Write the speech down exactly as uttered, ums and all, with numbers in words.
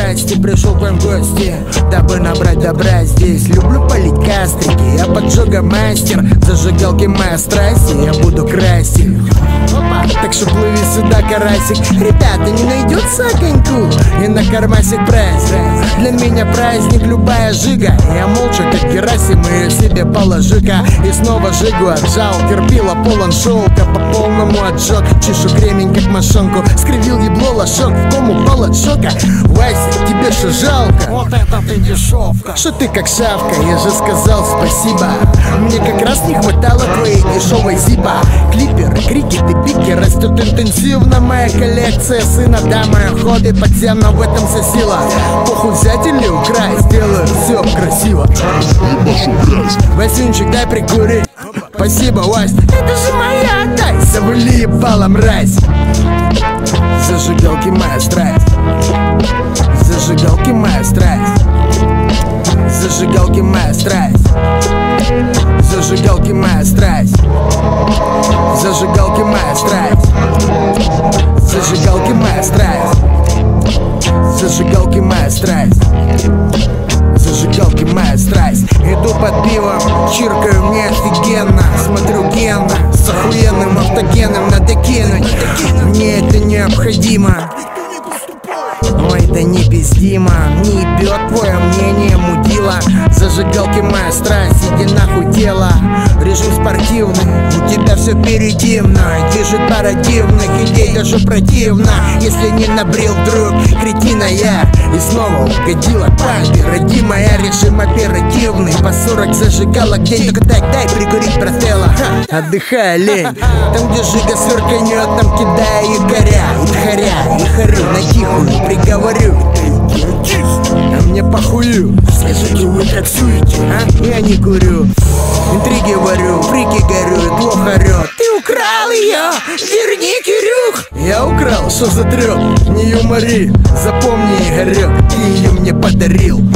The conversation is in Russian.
Здрасте, пришел к вам в гости, дабы набрать добра здесь. Люблю палить кастрики, я поджога мастер. Зажигалки моя страсть, и я буду красить. Так что плыви сюда, карасик. Ребята, не найдется коньку и на кармасик праздник. Для меня праздник любая жига. Я молча, как Герасим, ее себе положи-ка. И снова жигу отжал, терпила полон шелка. По полному отжег, чешу кремень, как мошонку. Скривил ебло лошок, в кому упал от шока. Вася, тебе что жалко? Вот это ты дешевка. Что ты как шавка, я же сказал спасибо. Мне как раз не хватало твоей дешевой зипа. Клиперы, крикеты, пики, растет интенсивно моя коллекция. Сына, да, мои ходы подземно в этом засила. Похуй взять или украсть, сделаю все красиво. Васюнчик, дай прикурить. Спасибо, Вась. Это же моя, дай. Завали ебало, мразь. Зажигалки моя страсть. Зажигалки моя страсть. Зажигалки моя страсть. Зажигалки моя страсть. Зажигалки моя страсть. Зажигалки моя страсть. Зажигалки моя страсть. Зажигалки моя страсть. Иду под пивом, чиркаю, мне офигенно. Смотрю Гена с охуенным автогеном. Надо кинуть, мне это необходимо. Ой, да не пиздима, не ебет твое мнение, мудила. Зажигалки моя страсть, иди нахуй тело. Режим спортивный, у тебя все впереди мной. Движет парадивных идей даже противно. Если не набрил друг, кретина я. И снова угодила пампе, родимая, режим оперативный. По сорок зажигалок день, только так дай прикурить брателла. Отдыхай, лень, там где жига сверканет, там кидая якоря. И тхаря, и харю на тихую приговорю. А мне похую, все жиги вы таксуете, а? Я не курю, интриги варю, фрики горюют, лох орет. Ты украл ее, верни, Кирюх. Я украл, что за трёп, не юмори. Запомни, Игорек, ты ее мне подарил.